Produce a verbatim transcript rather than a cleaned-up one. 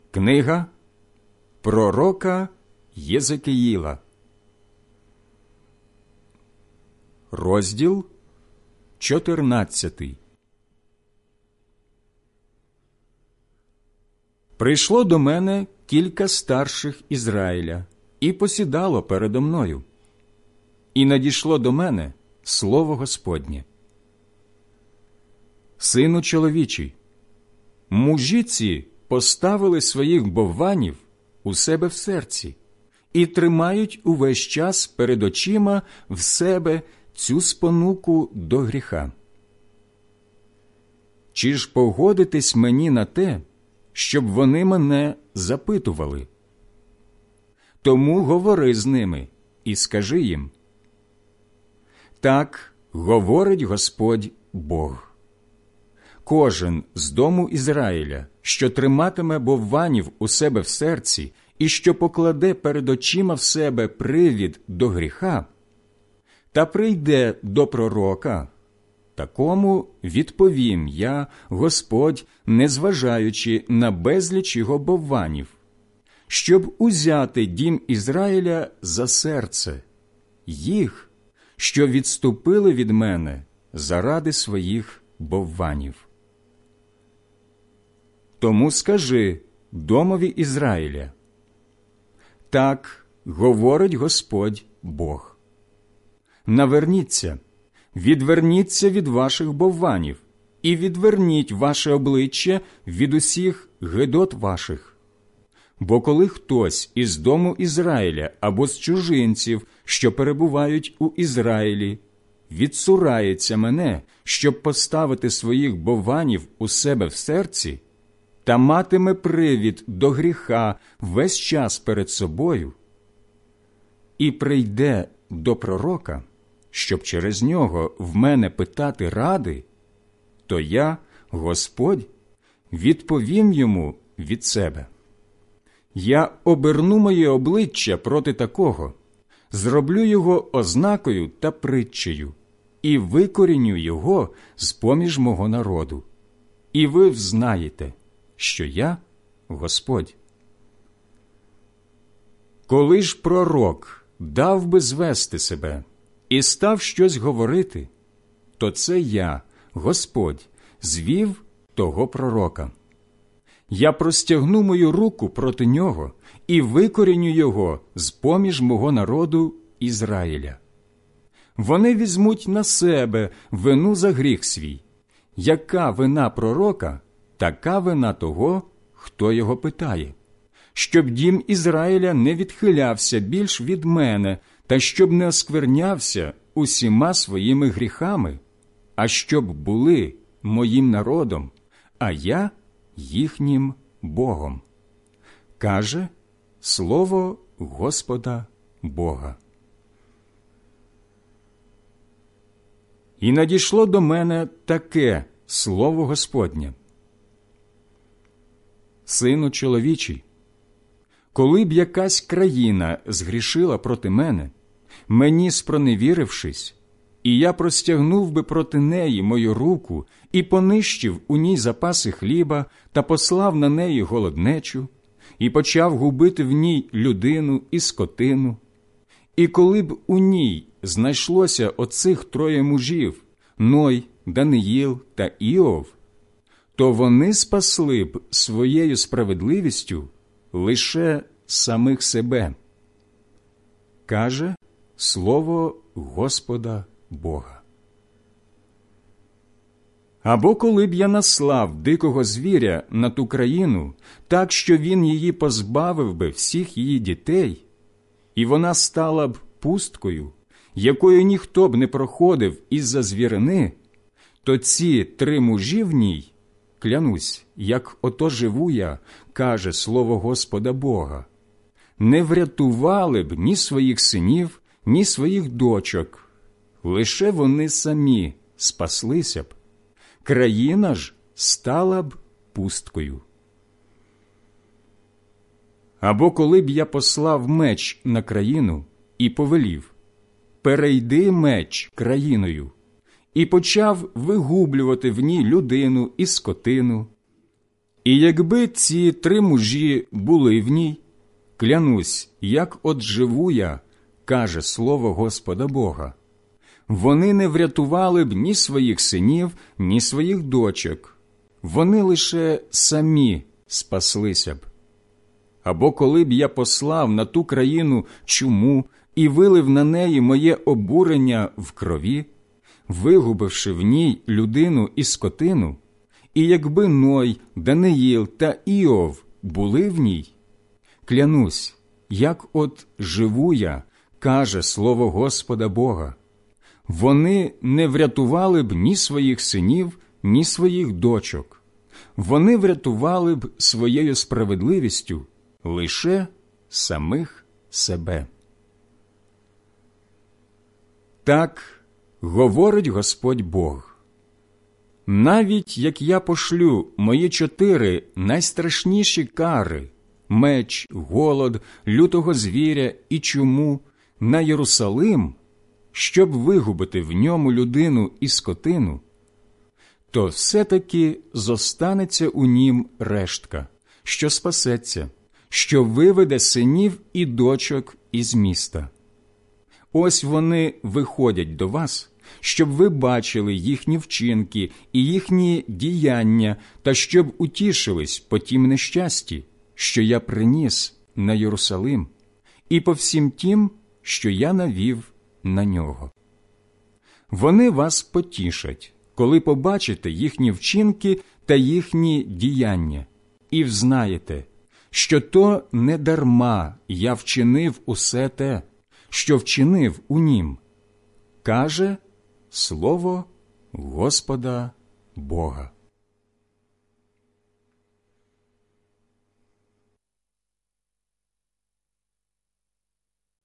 Книга пророка Єзекіїла, розділ чотирнадцятий. Прийшло до мене кілька старших Ізраїля і посідало передо мною. І надійшло до мене слово Господнє. Сину чоловічий, мужі ці поставили своїх бовванів у себе в серці і тримають увесь час перед очима в себе цю спонуку до гріха. Чи ж погодитесь мені на те, щоб вони мене запитували? Тому говори з ними і скажи їм: так говорить Господь Бог. Кожен з дому Ізраїля, що триматиме бовванів у себе в серці і що покладе перед очима в себе привід до гріха, та прийде до пророка, такому відповім я, Господь, незважаючи на безліч його бовванів, щоб узяти дім Ізраїля за серце, їх, що відступили від мене заради своїх бовванів. Тому скажи домові Ізраїля: так говорить Господь Бог. Наверніться, відверніться від ваших бовванів і відверніть ваше обличчя від усіх гидот ваших. Бо коли хтось із дому Ізраїля або з чужинців, що перебувають у Ізраїлі, відсурається мене, щоб поставити своїх бовванів у себе в серці, та матиме привід до гріха весь час перед собою, і прийде до пророка, щоб через нього в мене питати ради, то я, Господь, відповім йому від себе. Я оберну моє обличчя проти такого, зроблю його ознакою та притчею, і викоріню його з-поміж мого народу. І ви взнаєте, що я Господь. Коли ж пророк дав би звести себе і став щось говорити, то це я, Господь, звів того пророка. Я простягну мою руку проти нього і викоріню його з-поміж мого народу Ізраїля. Вони візьмуть на себе вину за гріх свій. Яка вина пророка, така вина того, хто його питає, щоб дім Ізраїля не відхилявся більш від мене та щоб не осквернявся усіма своїми гріхами, а щоб були моїм народом, а я їхнім Богом. Каже слово Господа Бога. І надійшло до мене таке слово Господнє: Сину чоловічий, коли б якась країна згрішила проти мене, мені спроневірившись, і я простягнув би проти неї мою руку і понищив у ній запаси хліба та послав на неї голоднечу, і почав губити в ній людину і скотину, і коли б у ній знайшлося оцих троє мужів – Ной, Даниїл та Іов, то вони спасли б своєю справедливістю лише самих себе. Каже слово Господа Бога. Або коли б я наслав дикого звіря на ту країну, так, що він її позбавив би всіх її дітей, і вона стала б пусткою, якою ніхто б не проходив із-за звірини, то ці три мужі в ній, клянусь, як ото живу я, каже слово Господа Бога, не врятували б ні своїх синів, ні своїх дочок, лише вони самі спаслися б, країна ж стала б пусткою. Або коли б я послав меч на країну і повелів: перейди меч країною, і почав вигублювати в ній людину і скотину, І якби ці три мужі були в ній, клянусь, як от живу я, каже слово Господа Бога, вони не врятували б ні своїх синів, ні своїх дочок, вони лише самі спаслися б. Або коли б я послав на ту країну чуму і вилив на неї моє обурення в крові, вигубивши в ній людину і скотину, і якби Ной, Даниїл та Іов були в ній, клянусь, як от живу я, каже слово Господа Бога, вони не врятували б ні своїх синів, ні своїх дочок, вони врятували б своєю справедливістю лише самих себе. Так говорить Господь Бог. Навіть як я пошлю мої чотири найстрашніші кари – меч, голод, лютого звіря і чуму – на Єрусалим, щоб вигубити в ньому людину і скотину, то все-таки зостанеться у нім рештка, що спасеться, що виведе синів і дочок із міста. Ось вони виходять до вас, щоб ви бачили їхні вчинки і їхні діяння, та щоб утішились по тім нещасті, що я приніс на Єрусалим, і по всім тім, що я навів на нього. Вони вас потішать, коли побачите їхні вчинки та їхні діяння, і взнаєте, що то не дарма я вчинив усе те, що вчинив у нім, каже слово Господа Бога.